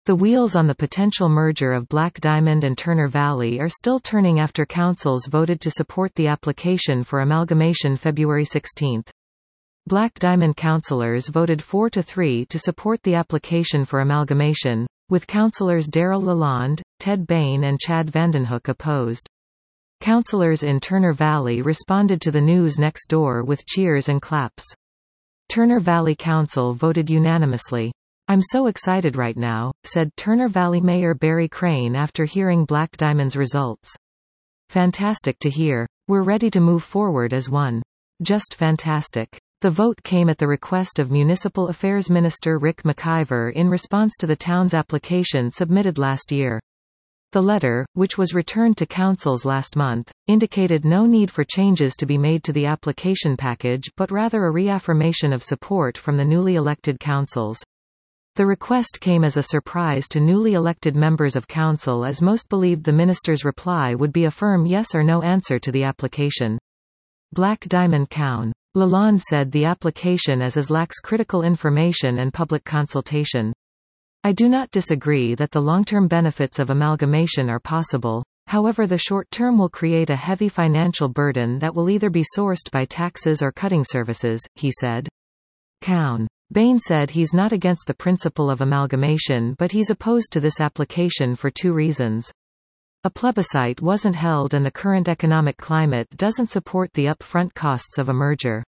The wheels on the potential merger of Black Diamond and Turner Valley are still turning after councils voted to support the application for amalgamation February 16. Black Diamond councillors voted 4-3 to support the application for amalgamation, with councillors Darrell Lalonde, Ted Bain and Chad Vandenhoek opposed. Councillors in Turner Valley responded to the news next door with cheers and claps. Turner Valley Council voted unanimously. "I'm so excited right now," said Turner Valley Mayor Barry Crane after hearing Black Diamond's results. "Fantastic to hear. We're ready to move forward as one. Just fantastic." The vote came at the request of Municipal Affairs Minister Rick McIver in response to the town's application submitted last year. The letter, which was returned to councils last month, indicated no need for changes to be made to the application package but rather a reaffirmation of support from the newly elected councils. The request came as a surprise to newly elected members of council as most believed the minister's reply would be a firm yes or no answer to the application. Black Diamond Coun. Lalonde said the application as is lacks critical information and public consultation. "I do not disagree that the long-term benefits of amalgamation are possible, however the short-term will create a heavy financial burden that will either be sourced by taxes or cutting services," he said. Coun. Bain said he's not against the principle of amalgamation but he's opposed to this application for two reasons. A plebiscite wasn't held and the current economic climate doesn't support the upfront costs of a merger.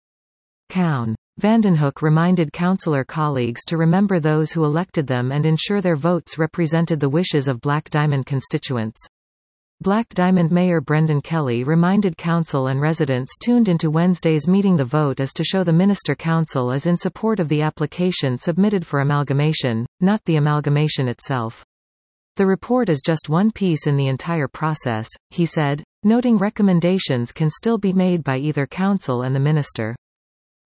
Coun. Vandenhoek reminded councillor colleagues to remember those who elected them and ensure their votes represented the wishes of Black Diamond constituents. Black Diamond Mayor Brendan Kelly reminded council and residents tuned into Wednesday's meeting the vote is to show the Minister Council is in support of the application submitted for amalgamation, not the amalgamation itself. "The report is just one piece in the entire process," he said, noting recommendations can still be made by either council and the minister.